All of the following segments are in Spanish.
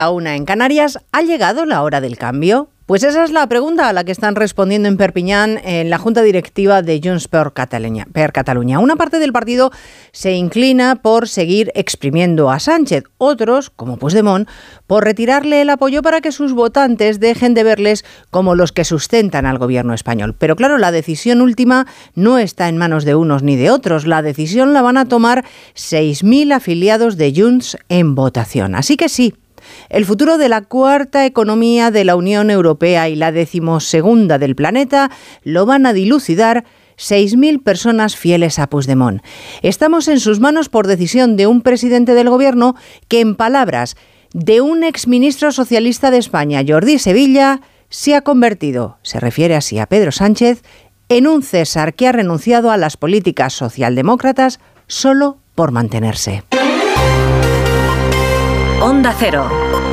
Una en Canarias, ¿ha llegado la hora del cambio? Pues esa es la pregunta a la que están respondiendo en Perpiñán en la Junta Directiva de Junts per Catalunya. Una parte del partido se inclina por seguir exprimiendo a Sánchez, otros, como Puigdemont, por retirarle el apoyo para que sus votantes dejen de verles como los que sustentan al gobierno español. Pero claro, la decisión última no está en manos de unos ni de otros. La decisión la van a tomar 6.000 afiliados de Junts en votación. Así que sí. El futuro de la cuarta economía de la Unión Europea y la 12ª del planeta lo van a dilucidar 6.000 personas fieles a Puigdemont. Estamos en sus manos por decisión de un presidente del gobierno que, en palabras de un exministro socialista de España, Jordi Sevilla, se ha convertido, se refiere así a Pedro Sánchez, en un César que ha renunciado a las políticas socialdemócratas solo por mantenerse. Onda Cero.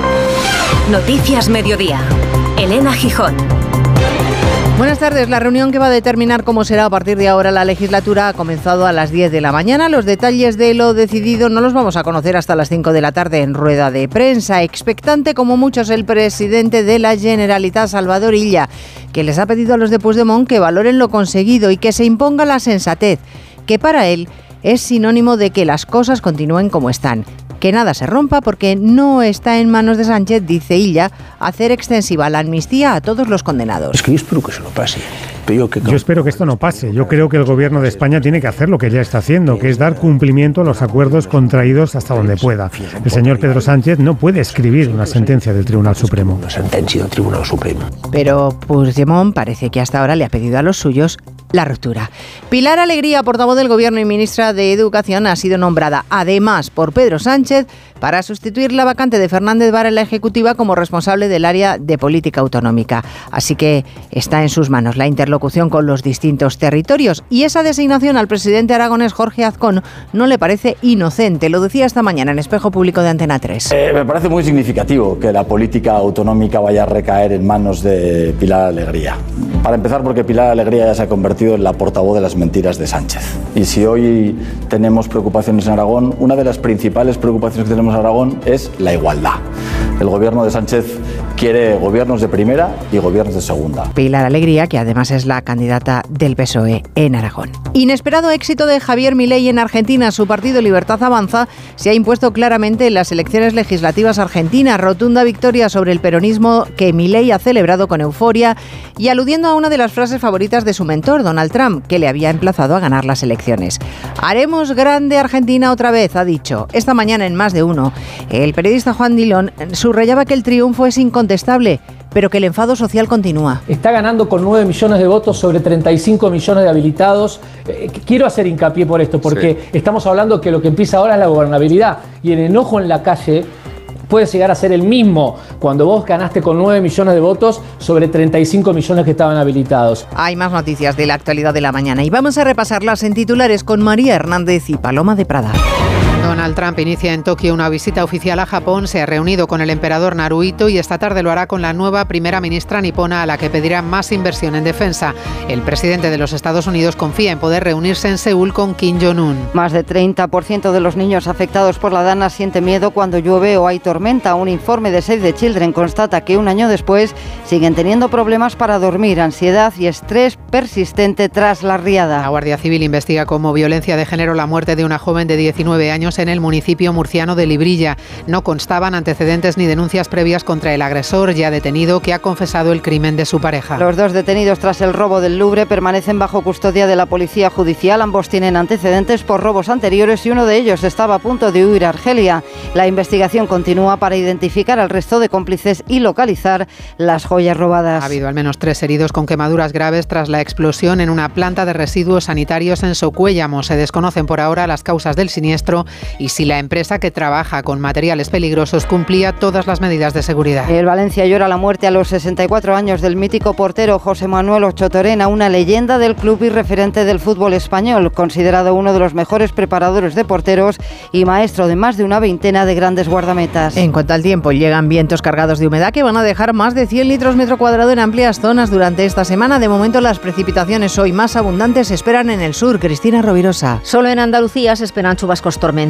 Noticias Mediodía. Elena Gijón. Buenas tardes. La reunión que va a determinar cómo será a partir de ahora la legislatura ha comenzado a las 10 de la mañana. Los detalles de lo decidido no los vamos a conocer hasta las 5 de la tarde en rueda de prensa. Expectante como muchos el presidente de la Generalitat, Salvador Illa, que les ha pedido a los de Puigdemont que valoren lo conseguido y que se imponga la sensatez, que para él es sinónimo de que las cosas continúen como están. Que nada se rompa porque no está en manos de Sánchez, dice Illa, hacer extensiva la amnistía a todos los condenados. Es que yo espero que eso no pase. Yo espero que esto no pase. Yo creo que el gobierno de España tiene que hacer lo que ya está haciendo, que es dar cumplimiento a los acuerdos contraídos hasta donde pueda. El señor Pedro Sánchez no puede escribir una sentencia del Tribunal Supremo. Una sentencia del Tribunal Supremo. Pero Puigdemont parece que hasta ahora le ha pedido a los suyos la ruptura. Pilar Alegría, portavoz del Gobierno y ministra de Educación, ha sido nombrada además por Pedro Sánchez para sustituir la vacante de Fernández Vara en la Ejecutiva como responsable del área de política autonómica. Así que está en sus manos la interlocución con los distintos territorios. Y esa designación al presidente aragonés Jorge Azcón no le parece inocente. Lo decía esta mañana en Espejo Público de Antena 3. Me parece muy significativo que la política autonómica vaya a recaer en manos de Pilar Alegría. Para empezar, porque Pilar Alegría ya se ha convertido en la portavoz de las mentiras de Sánchez. Y si hoy tenemos preocupaciones en Aragón, una de las principales preocupaciones que tenemos en Aragón es la igualdad. El gobierno de Sánchez quiere gobiernos de primera y gobiernos de segunda. Pilar Alegría, que además es la candidata del PSOE en Aragón. Inesperado éxito de Javier Milei en Argentina. Su partido Libertad Avanza se ha impuesto claramente en las elecciones legislativas argentinas. Rotunda victoria sobre el peronismo que Milei ha celebrado con euforia y aludiendo a una de las frases favoritas de su mentor, Donald Trump, que le había emplazado a ganar las elecciones. Haremos grande Argentina otra vez, ha dicho. Esta mañana en Más de Uno, el periodista Juan Dilón subrayaba que el triunfo es incontestable, pero que el enfado social continúa. Está ganando con 9 millones de votos sobre 35 millones de habilitados. Quiero hacer hincapié por esto, porque estamos hablando que lo que empieza ahora es la gobernabilidad, y el enojo en la calle puede llegar a ser el mismo cuando vos ganaste con 9 millones de votos sobre 35 millones que estaban habilitados. Hay más noticias de la actualidad de la mañana y vamos a repasarlas en titulares con María Hernández y Paloma de Prada. Donald Trump inicia en Tokio una visita oficial a Japón, se ha reunido con el emperador Naruhito y esta tarde lo hará con la nueva primera ministra nipona a la que pedirá más inversión en defensa. El presidente de los Estados Unidos confía en poder reunirse en Seúl con Kim Jong-un. Más de 30% de los niños afectados por la dana siente miedo cuando llueve o hay tormenta. Un informe de Save the Children constata que un año después siguen teniendo problemas para dormir, ansiedad y estrés persistente tras la riada. La Guardia Civil investiga como violencia de género la muerte de una joven de 19 años en el municipio murciano de Librilla. No constaban antecedentes ni denuncias previas contra el agresor ya detenido, que ha confesado el crimen de su pareja. Los dos detenidos tras el robo del Louvre permanecen bajo custodia de la policía judicial. Ambos tienen antecedentes por robos anteriores y uno de ellos estaba a punto de huir a Argelia. La investigación continúa para identificar al resto de cómplices y localizar las joyas robadas. Ha habido al menos 3 heridos con quemaduras graves tras la explosión en una planta de residuos sanitarios en Socuéllamo. Se desconocen por ahora las causas del siniestro y si la empresa que trabaja con materiales peligrosos cumplía todas las medidas de seguridad. El Valencia llora la muerte a los 64 años del mítico portero José Manuel Ocho Torena, una leyenda del club y referente del fútbol español, considerado uno de los mejores preparadores de porteros y maestro de más de una veintena de grandes guardametas. En cuanto al tiempo, llegan vientos cargados de humedad que van a dejar más de 100 litros metro cuadrado en amplias zonas durante esta semana. De momento, las precipitaciones hoy más abundantes se esperan en el sur. Cristina Rovirosa. Solo en Andalucía se esperan chubascos tormentosos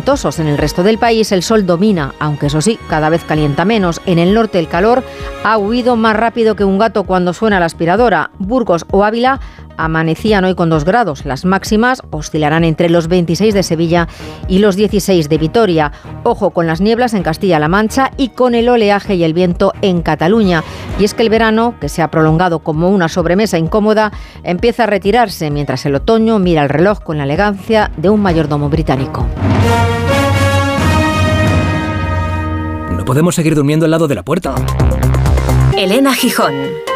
ventosos. En el resto del país el sol domina, aunque eso sí, cada vez calienta menos. En el norte el calor ha huido más rápido que un gato cuando suena la aspiradora. Burgos o Ávila amanecían hoy con 2 grados. Las máximas oscilarán entre los 26 de Sevilla y los 16 de Vitoria. Ojo con las nieblas en Castilla-La Mancha y con el oleaje y el viento en Cataluña. Y es que el verano, que se ha prolongado como una sobremesa incómoda, empieza a retirarse mientras el otoño mira el reloj con la elegancia de un mayordomo británico. No podemos seguir durmiendo al lado de la puerta. Elena Gijón.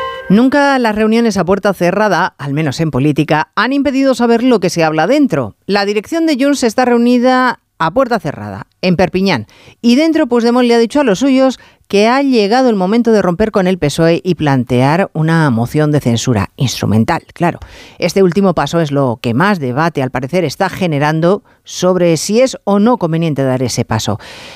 Nunca las reuniones a puerta cerrada, al menos en política, han impedido saber lo que se habla dentro. La dirección de Junts está reunida a puerta cerrada, en Perpiñán. Y dentro Puigdemont le ha dicho a los suyos que ha llegado el momento de romper con el PSOE y plantear una moción de censura instrumental. Claro, este último paso es lo que más debate, al parecer, está generando sobre si es o no conveniente dar ese paso.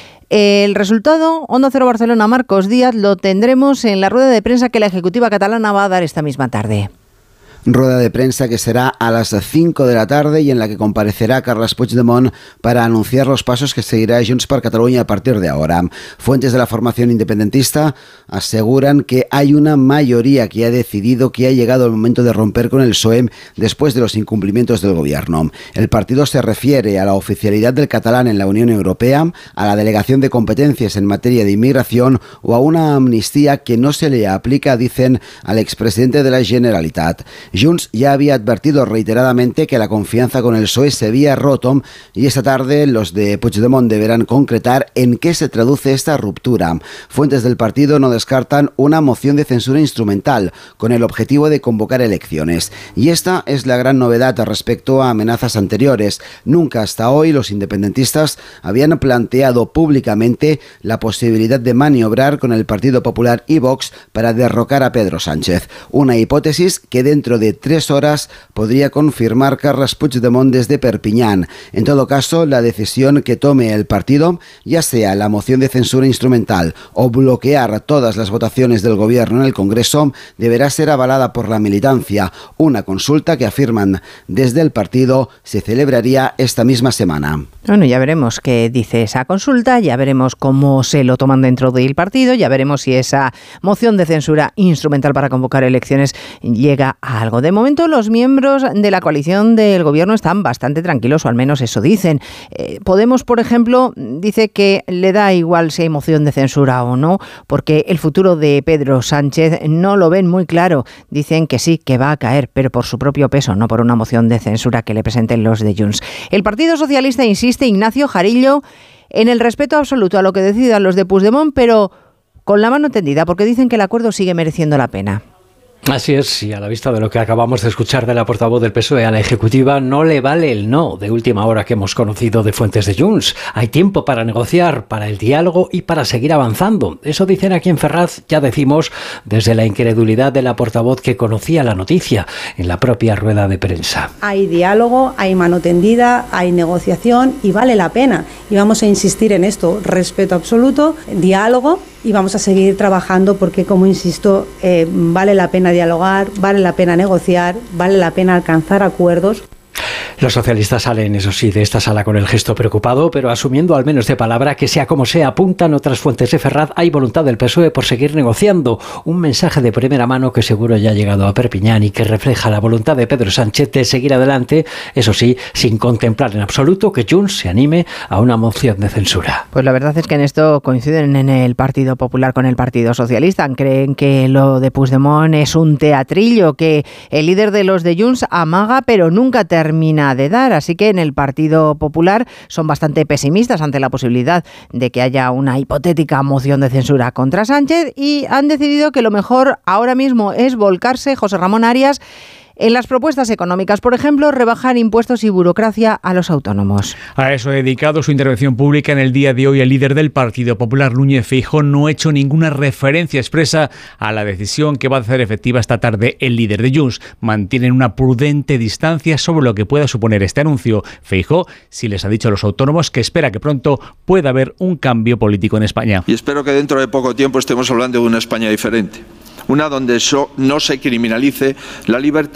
El resultado, Onda Cero Barcelona, Marcos Díaz, lo tendremos en la rueda de prensa que la Ejecutiva catalana va a dar esta misma tarde. Rueda de prensa que será a las 5 de la tarde y en la que comparecerá Carles Puigdemont para anunciar los pasos que seguirá Junts per Catalunya a partir de ahora. Fuentes de la formación independentista aseguran que hay una mayoría que ha decidido que ha llegado el momento de romper con el PSOE después de los incumplimientos del gobierno. El partido se refiere a la oficialidad del catalán en la Unión Europea, a la delegación de competencias en materia de inmigración o a una amnistía que no se le aplica, dicen, al expresidente de la Generalitat. Junts ya había advertido reiteradamente que la confianza con el PSOE se había roto y esta tarde los de Puigdemont deberán concretar en qué se traduce esta ruptura. Fuentes del partido no descartan una moción de censura instrumental con el objetivo de convocar elecciones. Y esta es la gran novedad respecto a amenazas anteriores. Nunca hasta hoy los independentistas habían planteado públicamente la posibilidad de maniobrar con el Partido Popular y Vox para derrocar a Pedro Sánchez. Una hipótesis que dentro de 3 horas podría confirmar Carles Puigdemont desde Perpiñán. En todo caso, la decisión que tome el partido, ya sea la moción de censura instrumental o bloquear todas las votaciones del gobierno en el Congreso, deberá ser avalada por la militancia. Una consulta que afirman desde el partido se celebraría esta misma semana. Bueno, ya veremos qué dice esa consulta, ya veremos cómo se lo toman dentro del partido, ya veremos si esa moción de censura instrumental para convocar elecciones llega a algo. De momento, los miembros de la coalición del gobierno están bastante tranquilos, o al menos eso dicen. Podemos, por ejemplo, dice que le da igual si hay moción de censura o no, porque el futuro de Pedro Sánchez no lo ven muy claro. Dicen que sí, que va a caer, pero por su propio peso, no por una moción de censura que le presenten los de Junts. El Partido Socialista insiste, Ignacio Jarillo, en el respeto absoluto a lo que decidan los de Puigdemont, pero con la mano tendida, porque dicen que el acuerdo sigue mereciendo la pena. Así es, y a la vista de lo que acabamos de escuchar de la portavoz del PSOE a la Ejecutiva, no le vale el no de última hora que hemos conocido de fuentes de Junts. Hay tiempo para negociar, para el diálogo y para seguir avanzando. Eso dicen aquí en Ferraz, ya decimos, desde la incredulidad de la portavoz que conocía la noticia en la propia rueda de prensa. Hay diálogo, hay mano tendida, hay negociación y vale la pena. Y vamos a insistir en esto, respeto absoluto, diálogo, y vamos a seguir trabajando porque, como insisto, vale la pena dialogar, vale la pena negociar, vale la pena alcanzar acuerdos. Los socialistas salen, eso sí, de esta sala con el gesto preocupado, pero asumiendo al menos de palabra que sea como sea, apuntan otras fuentes de Ferraz, hay voluntad del PSOE por seguir negociando. Un mensaje de primera mano que seguro ya ha llegado a Perpiñán y que refleja la voluntad de Pedro Sánchez de seguir adelante, eso sí, sin contemplar en absoluto que Junts se anime a una moción de censura. Pues la verdad es que en esto coinciden en el Partido Popular con el Partido Socialista. Creen que lo de Puigdemont es un teatrillo, que el líder de los de Junts amaga pero nunca termina de dar, así que en el Partido Popular son bastante pesimistas ante la posibilidad de que haya una hipotética moción de censura contra Sánchez y han decidido que lo mejor ahora mismo es volcarse, José Ramón Arias, en las propuestas económicas, por ejemplo, rebajar impuestos y burocracia a los autónomos. A eso ha dedicado su intervención pública en el día de hoy el líder del Partido Popular, Núñez Feijóo. No ha hecho ninguna referencia expresa a la decisión que va a hacer efectiva esta tarde el líder de Junts. Mantienen una prudente distancia sobre lo que pueda suponer este anuncio. Feijóo sí les ha dicho a los autónomos que espera que pronto pueda haber un cambio político en España. Y espero que dentro de poco tiempo estemos hablando de una España diferente. Una donde no se criminalice la libertad,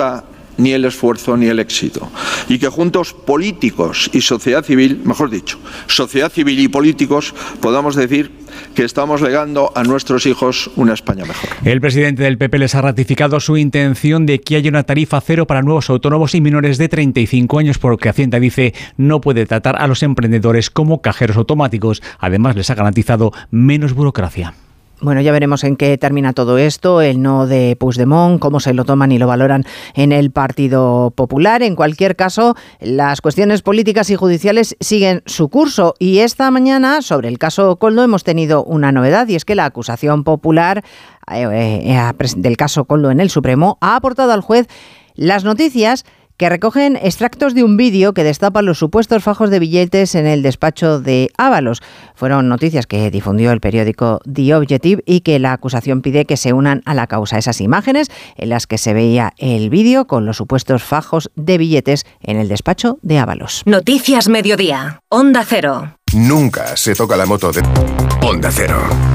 ni el esfuerzo ni el éxito. Y que juntos políticos y sociedad civil, mejor dicho, sociedad civil y políticos, podamos decir que estamos legando a nuestros hijos una España mejor. El presidente del PP les ha ratificado su intención de que haya una tarifa cero para nuevos autónomos y menores de 35 años, porque Hacienda dice no puede tratar a los emprendedores como cajeros automáticos. Además, les ha garantizado menos burocracia. Bueno, ya veremos en qué termina todo esto, el no de Puigdemont, cómo se lo toman y lo valoran en el Partido Popular. En cualquier caso, las cuestiones políticas y judiciales siguen su curso. Y esta mañana, sobre el caso Koldo, hemos tenido una novedad, y es que la acusación popular del caso Koldo en el Supremo ha aportado al juez las noticias que recogen extractos de un vídeo que destapa los supuestos fajos de billetes en el despacho de Ábalos. Fueron noticias que difundió el periódico The Objective y que la acusación pide que se unan a la causa. Esas imágenes en las que se veía el vídeo con los supuestos fajos de billetes en el despacho de Ábalos. Noticias Mediodía, Onda Cero. Nunca se toca la moto de Onda Cero.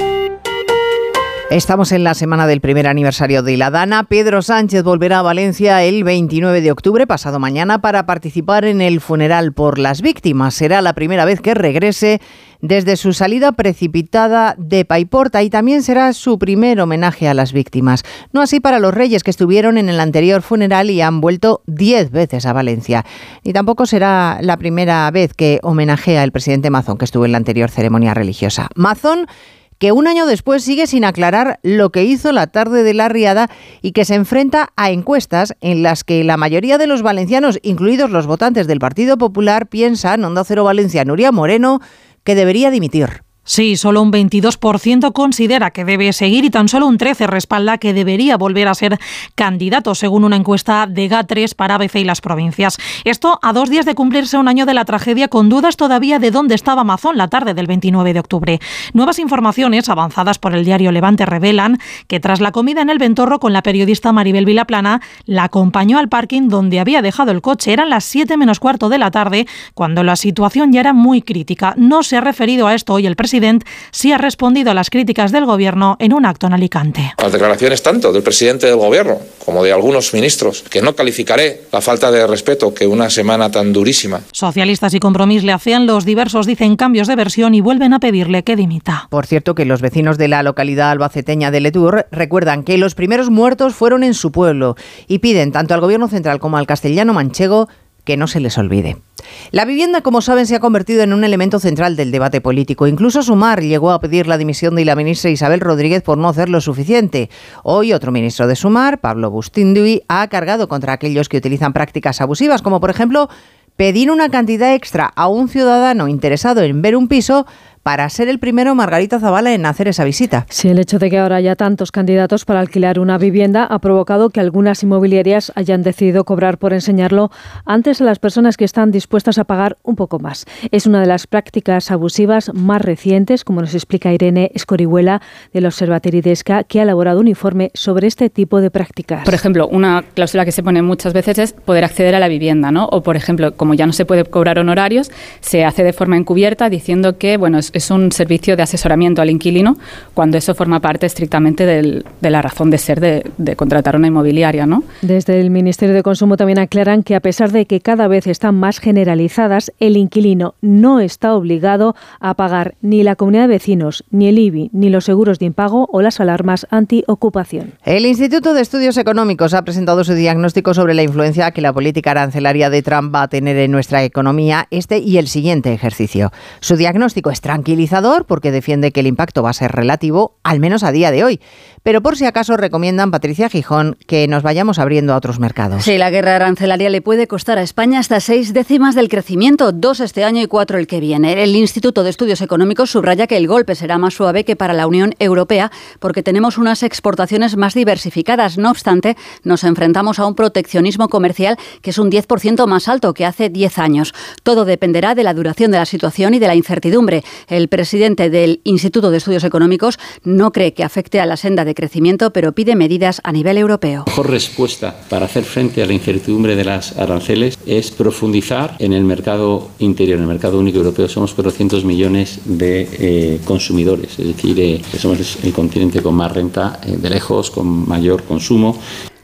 Estamos en la semana del primer aniversario de la Dana. Pedro Sánchez volverá a Valencia el 29 de octubre, pasado mañana, para participar en el funeral por las víctimas. Será la primera vez que regrese desde su salida precipitada de Paiporta, y también será su primer homenaje a las víctimas. No así para los reyes, que estuvieron en el anterior funeral y han vuelto 10 veces a Valencia. Ni tampoco será la primera vez que homenajea el presidente Mazón, que estuvo en la anterior ceremonia religiosa. Mazón, que un año después sigue sin aclarar lo que hizo la tarde de la Riada y que se enfrenta a encuestas en las que la mayoría de los valencianos, incluidos los votantes del Partido Popular, piensan, Onda Cero Valencia, Nuria Moreno, que debería dimitir. Sí, solo un 22% considera que debe seguir y tan solo un 13% respalda que debería volver a ser candidato, según una encuesta de GA3 para ABC y las provincias. Esto a 2 días de cumplirse un año de la tragedia, con dudas todavía de dónde estaba Mazón la tarde del 29 de octubre. Nuevas informaciones avanzadas por el diario Levante revelan que tras la comida en el Ventorro con la periodista Maribel Vilaplana, la acompañó al parking donde había dejado el coche. Eran las 7 menos cuarto de la tarde, cuando la situación ya era muy crítica. No se ha referido a esto hoy el presidente, sí ha respondido a las críticas del Gobierno en un acto en Alicante. Las declaraciones tanto del presidente del Gobierno como de algunos ministros, que no calificaré la falta de respeto que una semana tan durísima. Socialistas y Compromís le hacían, los diversos dicen cambios de versión y vuelven a pedirle que dimita. Por cierto, que los vecinos de la localidad albaceteña de Letur recuerdan que los primeros muertos fueron en su pueblo y piden tanto al Gobierno central como al castellano manchego que no se les olvide. La vivienda, como saben, se ha convertido en un elemento central del debate político. Incluso Sumar llegó a pedir la dimisión de la ministra Isabel Rodríguez por no hacer lo suficiente. Hoy otro ministro de Sumar, Pablo Bustinduy, ha cargado contra aquellos que utilizan prácticas abusivas, como por ejemplo pedir una cantidad extra a un ciudadano interesado en ver un piso para ser el primero, Margarita Zavala, en hacer esa visita. Sí, el hecho de que ahora haya tantos candidatos para alquilar una vivienda ha provocado que algunas inmobiliarias hayan decidido cobrar por enseñarlo antes a las personas que están dispuestas a pagar un poco más. Es una de las prácticas abusivas más recientes, como nos explica Irene Escorihuela del Observatorio IDESCA, que ha elaborado un informe sobre este tipo de prácticas. Por ejemplo, una cláusula que se pone muchas veces es poder acceder a la vivienda, ¿no? O, por ejemplo, como ya no se puede cobrar honorarios, se hace de forma encubierta diciendo que, bueno, es un servicio de asesoramiento al inquilino, cuando eso forma parte estrictamente de la razón de ser de contratar una inmobiliaria, ¿no? Desde el Ministerio de Consumo también aclaran que, a pesar de que cada vez están más generalizadas, el inquilino no está obligado a pagar ni la comunidad de vecinos, ni el IBI, ni los seguros de impago o las alarmas antiocupación. El Instituto de Estudios Económicos ha presentado su diagnóstico sobre la influencia que la política arancelaria de Trump va a tener en nuestra economía este y el siguiente ejercicio. Su diagnóstico es tranquilizador porque defiende que el impacto va a ser relativo, al menos a día de hoy. Pero por si acaso recomiendan, Patricia Gijón, que nos vayamos abriendo a otros mercados. Sí, la guerra arancelaria le puede costar a España hasta 6 décimas del crecimiento, 2 este año y 4 el que viene. El Instituto de Estudios Económicos subraya que el golpe será más suave que para la Unión Europea porque tenemos unas exportaciones más diversificadas. No obstante, nos enfrentamos a un proteccionismo comercial que es un 10% más alto que hace 10 años. Todo dependerá de la duración de la situación y de la incertidumbre. El presidente del Instituto de Estudios Económicos no cree que afecte a la senda de crecimiento, pero pide medidas a nivel europeo. La mejor respuesta para hacer frente a la incertidumbre de las aranceles es profundizar en el mercado interior, en el mercado único europeo. Somos 400 millones de consumidores, es decir, somos el continente con más renta de lejos, con mayor consumo.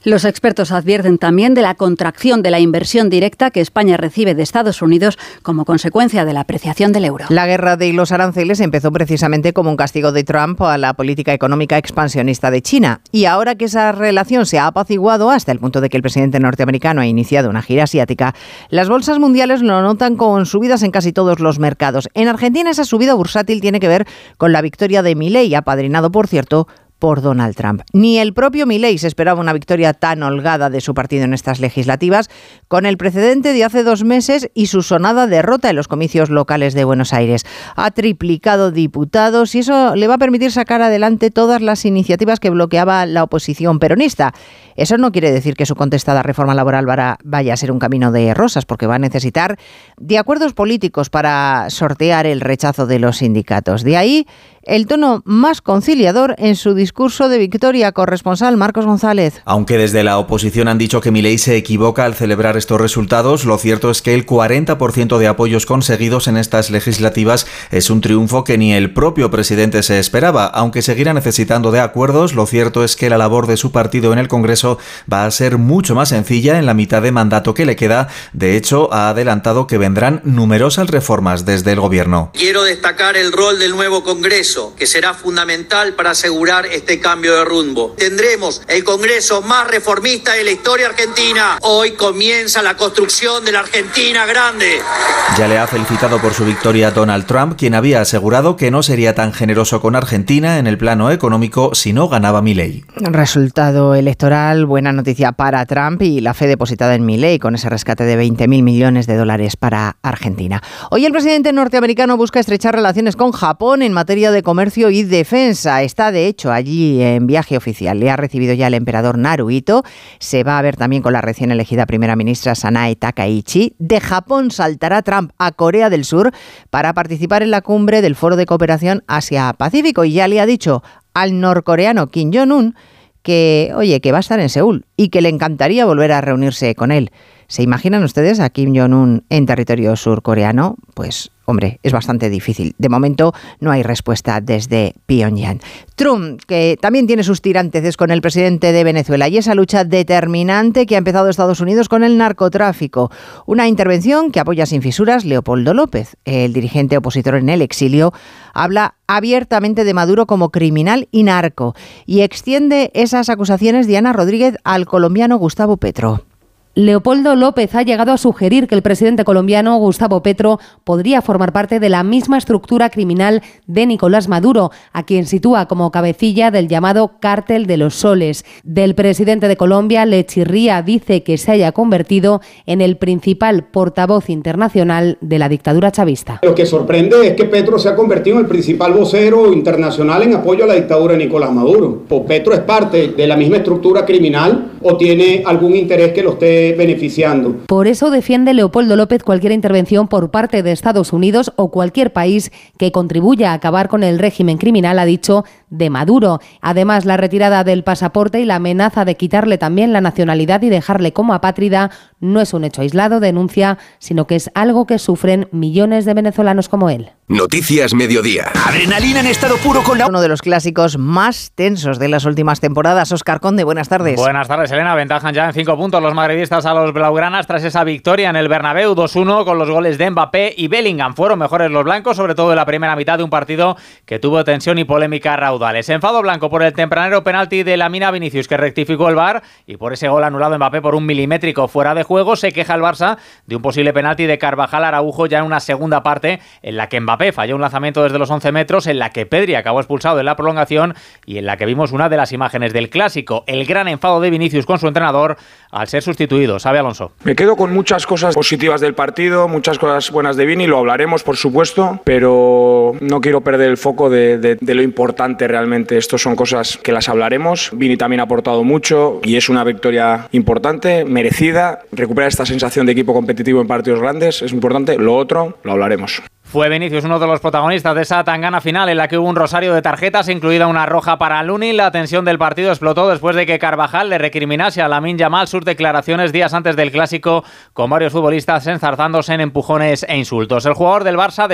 Los expertos advierten también de la contracción de la inversión directa que España recibe de Estados Unidos como consecuencia de la apreciación del euro. La guerra de los aranceles empezó precisamente como un castigo de Trump a la política económica expansionista de China. Y ahora que esa relación se ha apaciguado hasta el punto de que el presidente norteamericano ha iniciado una gira asiática, las bolsas mundiales lo notan con subidas en casi todos los mercados. En Argentina esa subida bursátil tiene que ver con la victoria de Milei, apadrinado, por cierto, por Donald Trump. Ni el propio Milei se esperaba una victoria tan holgada de su partido en estas legislativas, con el precedente de hace 2 meses y su sonada derrota en los comicios locales de Buenos Aires. Ha triplicado diputados y eso le va a permitir sacar adelante todas las iniciativas que bloqueaba la oposición peronista. Eso no quiere decir que su contestada reforma laboral vaya a ser un camino de rosas, porque va a necesitar de acuerdos políticos para sortear el rechazo de los sindicatos. De ahí el tono más conciliador en su discurso de victoria. Corresponsal Marcos González. Aunque desde la oposición han dicho que Milei se equivoca al celebrar estos resultados, lo cierto es que el 40% de apoyos conseguidos en estas legislativas es un triunfo que ni el propio presidente se esperaba. Aunque seguirá necesitando de acuerdos, lo cierto es que la labor de su partido en el Congreso va a ser mucho más sencilla en la mitad de mandato que le queda. De hecho, ha adelantado que vendrán numerosas reformas desde el gobierno. Quiero destacar el rol del nuevo Congreso, que será fundamental para asegurar este cambio de rumbo. Tendremos el Congreso más reformista de la historia argentina. Hoy comienza la construcción de la Argentina grande. Ya le ha felicitado por su victoria Donald Trump, quien había asegurado que no sería tan generoso con Argentina en el plano económico si no ganaba Milei. Resultado electoral, buena noticia para Trump y la fe depositada en Milei con ese rescate de 20.000 millones de dólares para Argentina. Hoy el presidente norteamericano busca estrechar relaciones con Japón en materia de comercio y defensa. Está, de hecho, allí en viaje oficial. Le ha recibido ya el emperador Naruhito. Se va a ver también con la recién elegida primera ministra Sanae Takaichi. De Japón saltará Trump a Corea del Sur para participar en la cumbre del Foro de Cooperación Asia-Pacífico. Y ya le ha dicho al norcoreano Kim Jong-un que va a estar en Seúl y que le encantaría volver a reunirse con él. ¿Se imaginan ustedes a Kim Jong-un en territorio surcoreano? Pues, hombre, es bastante difícil. De momento no hay respuesta desde Pyongyang. Trump, que también tiene sus tiranteces con el presidente de Venezuela y esa lucha determinante que ha empezado Estados Unidos con el narcotráfico. Una intervención que apoya sin fisuras Leopoldo López, el dirigente opositor en el exilio, habla abiertamente de Maduro como criminal y narco y extiende esas acusaciones Diana Rodríguez al colombiano Gustavo Petro. Leopoldo López ha llegado a sugerir que el presidente colombiano Gustavo Petro podría formar parte de la misma estructura criminal de Nicolás Maduro, a quien sitúa como cabecilla del llamado Cártel de los Soles. Del presidente de Colombia, le chirría, dice que se haya convertido en el principal portavoz internacional de la dictadura chavista. Lo que sorprende es que Petro se ha convertido en el principal vocero internacional en apoyo a la dictadura de Nicolás Maduro. ¿O Petro es parte de la misma estructura criminal o tiene algún interés que lo esté beneficiando? Por eso defiende Leopoldo López cualquier intervención por parte de Estados Unidos o cualquier país que contribuya a acabar con el régimen criminal, ha dicho, de Maduro. Además, la retirada del pasaporte y la amenaza de quitarle también la nacionalidad y dejarle como apátrida no es un hecho aislado, denuncia, sino que es algo que sufren millones de venezolanos como él. Noticias Mediodía. Adrenalina en estado puro con uno de los clásicos más tensos de las últimas temporadas. Óscar Conde, buenas tardes. Buenas tardes, Elena. Aventajan ya en 5 puntos los madridistas a los blaugranas tras esa victoria en el Bernabéu 2-1 con los goles de Mbappé y Bellingham. Fueron mejores los blancos, sobre todo en la primera mitad de un partido que tuvo tensión y polémica raudales. Enfado blanco por el tempranero penalti de Lamina Vinicius, que rectificó el VAR, y por ese gol anulado Mbappé por un milimétrico fuera de juego. Se queja el Barça de un posible penalti de Carvajal Araujo ya en una segunda parte en la que Mbappé falló un lanzamiento desde los 11 metros, en la que Pedri acabó expulsado en la prolongación y en la que vimos una de las imágenes del clásico, el gran enfado de Vinicius con su entrenador al ser sustituido. Sabe Alonso. Me quedo con muchas cosas positivas del partido, muchas cosas buenas de Vini, lo hablaremos por supuesto, pero no quiero perder el foco de lo importante realmente. Estos son cosas que las hablaremos. Vini también ha aportado mucho y es una victoria importante, merecida. Recuperar esta sensación de equipo competitivo en partidos grandes es importante. Lo otro lo hablaremos. Fue Vinicius uno de los protagonistas de esa tangana final en la que hubo un rosario de tarjetas, incluida una roja para Lunin. La tensión del partido explotó después de que Carvajal le recriminase a Lamine Yamal sus declaraciones días antes del clásico, con varios futbolistas enzarzándose en empujones e insultos. El jugador del Barça, De Jong.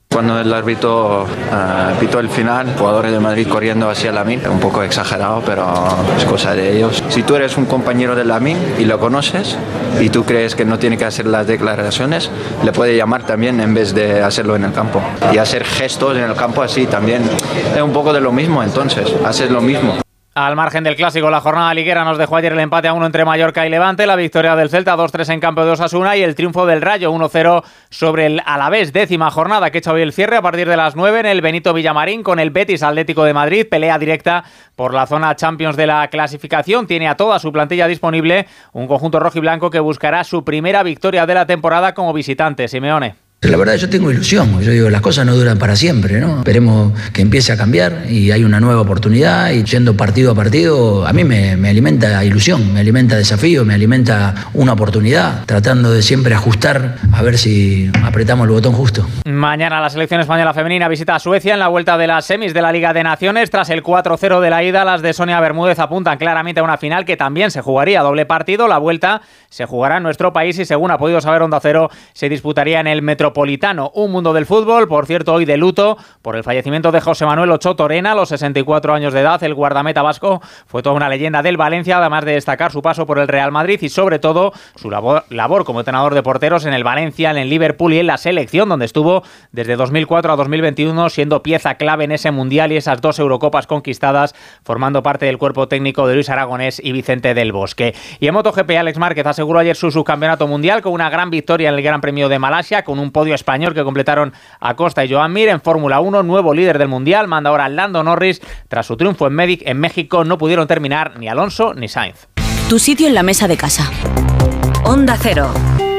Cuando el árbitro pitó el final, jugadores de Madrid corriendo hacia Lamine, un poco exagerado, pero es cosa de ellos. Si tú eres un compañero de Lamine y lo conoces y tú crees que no tiene que hacer las declaraciones, le puede llamar también en vez de hacerlo en el campo. Y hacer gestos en el campo así también es un poco de lo mismo, entonces haces lo mismo. Al margen del clásico, la jornada liguera nos dejó ayer el empate a 1 entre Mallorca y Levante, la victoria del Celta 2-3 en campo de Osasuna y el triunfo del Rayo 1-0 sobre el Alavés. 10ª jornada que echa hoy el cierre a partir de las 9 en el Benito Villamarín con el Betis Atlético de Madrid. Pelea directa por la zona Champions de la clasificación. Tiene a toda su plantilla disponible un conjunto rojiblanco que buscará su primera victoria de la temporada como visitante. Simeone. La verdad yo tengo ilusión, yo digo las cosas no duran para siempre, ¿no? Esperemos que empiece a cambiar y hay una nueva oportunidad y yendo partido a partido a mí me alimenta ilusión, me alimenta desafío, me alimenta una oportunidad, tratando de siempre ajustar a ver si apretamos el botón justo. Mañana la selección española femenina visita a Suecia en la vuelta de las semis de la Liga de Naciones. Tras el 4-0 de la ida, las de Sonia Bermúdez apuntan claramente a una final que también se jugaría doble partido. La vuelta se jugará en nuestro país y según ha podido saber Onda Cero se disputaría en el Metropolitano. Un mundo del fútbol, por cierto, hoy de luto por el fallecimiento de José Manuel Ochoa Torena a los 64 años de edad. El guardameta vasco fue toda una leyenda del Valencia, además de destacar su paso por el Real Madrid y sobre todo su labor como entrenador de porteros en el Valencia, en el Liverpool y en la selección, donde estuvo desde 2004 a 2021 siendo pieza clave en ese Mundial y esas 2 Eurocopas conquistadas, formando parte del cuerpo técnico de Luis Aragonés y Vicente del Bosque. Y en MotoGP, Alex Márquez aseguró ayer su subcampeonato mundial con una gran victoria en el Gran Premio de Malasia, con un podio español que completaron Acosta y Joan Mir. En Fórmula 1, nuevo líder del Mundial, manda ahora Lando Norris. Tras su triunfo en México no pudieron terminar ni Alonso ni Sainz. Tu sitio en la mesa de casa. Onda Cero.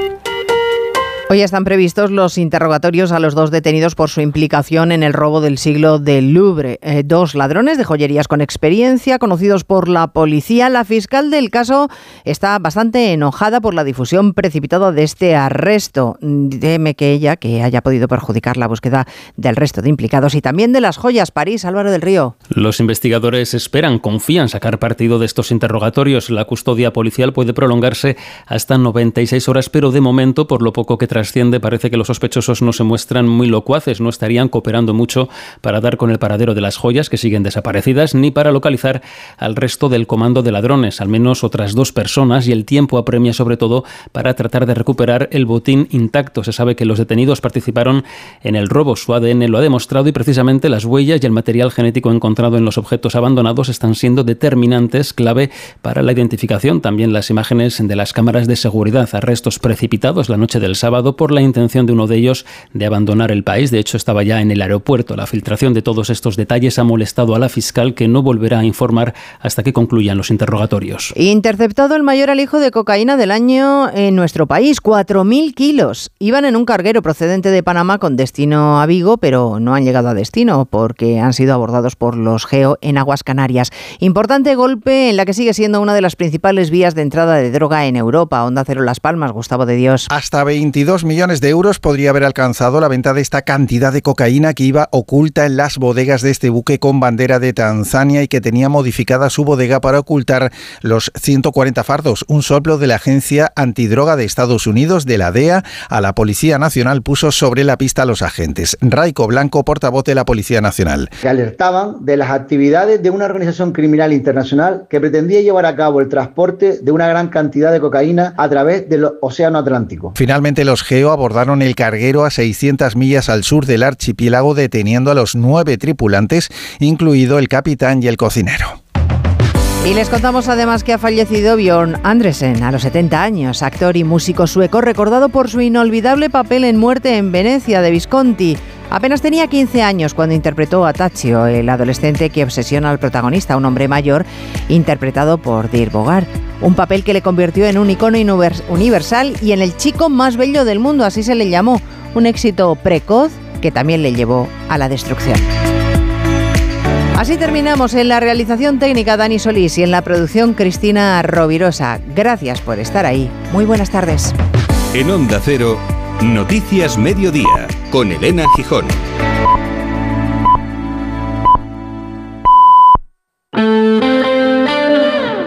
Hoy están previstos los interrogatorios a los 2 detenidos por su implicación en el robo del siglo del Louvre. 2 ladrones de joyerías con experiencia, conocidos por la policía. La fiscal del caso está bastante enojada por la difusión precipitada de este arresto. Teme que haya podido perjudicar la búsqueda del resto de implicados y también de las joyas. París, Álvaro del Río. Los investigadores confían sacar partido de estos interrogatorios. La custodia policial puede prolongarse hasta 96 horas, pero de momento, por lo poco que trasciende, parece que los sospechosos no se muestran muy locuaces, no estarían cooperando mucho para dar con el paradero de las joyas que siguen desaparecidas, ni para localizar al resto del comando de ladrones, al menos otras 2 personas, y el tiempo apremia sobre todo para tratar de recuperar el botín intacto. Se sabe que los detenidos participaron en el robo, su ADN lo ha demostrado y precisamente las huellas y el material genético encontrado en los objetos abandonados están siendo determinantes, clave para la identificación. También las imágenes de las cámaras de seguridad, arrestos precipitados la noche del sábado por la intención de uno de ellos de abandonar el país. De hecho, estaba ya en el aeropuerto. La filtración de todos estos detalles ha molestado a la fiscal, que no volverá a informar hasta que concluyan los interrogatorios. Interceptado el mayor alijo de cocaína del año en nuestro país, 4.000 kilos. Iban en un carguero procedente de Panamá con destino a Vigo, pero no han llegado a destino porque han sido abordados por los GEO en aguas Canarias. Importante golpe en la que sigue siendo una de las principales vías de entrada de droga en Europa. Onda Cero Las Palmas, Gustavo de Dios. Hasta 22 millones de euros podría haber alcanzado la venta de esta cantidad de cocaína que iba oculta en las bodegas de este buque con bandera de Tanzania y que tenía modificada su bodega para ocultar los 140 fardos. Un soplo de la Agencia Antidroga de Estados Unidos, de la DEA, a la Policía Nacional puso sobre la pista a los agentes. Raico Blanco, portavoz de la Policía Nacional. Que alertaban de las actividades de una organización criminal internacional que pretendía llevar a cabo el transporte de una gran cantidad de cocaína a través del Océano Atlántico. Finalmente los GEO abordaron el carguero a 600 millas al sur del archipiélago, deteniendo a los 9 tripulantes, incluido el capitán y el cocinero. Y les contamos además que ha fallecido Björn Andresen a los 70 años, actor y músico sueco recordado por su inolvidable papel en Muerte en Venecia de Visconti. Apenas tenía 15 años cuando interpretó a Taccio, el adolescente que obsesiona al protagonista, un hombre mayor, interpretado por Dirk Bogarde. Un papel que le convirtió en un icono universal y en el chico más bello del mundo, así se le llamó. Un éxito precoz que también le llevó a la destrucción. Así terminamos. En la realización técnica Dani Solís y en la producción Cristina Rovirosa. Gracias por estar ahí. Muy buenas tardes. En Onda Cero, Noticias Mediodía, con Elena Gijón.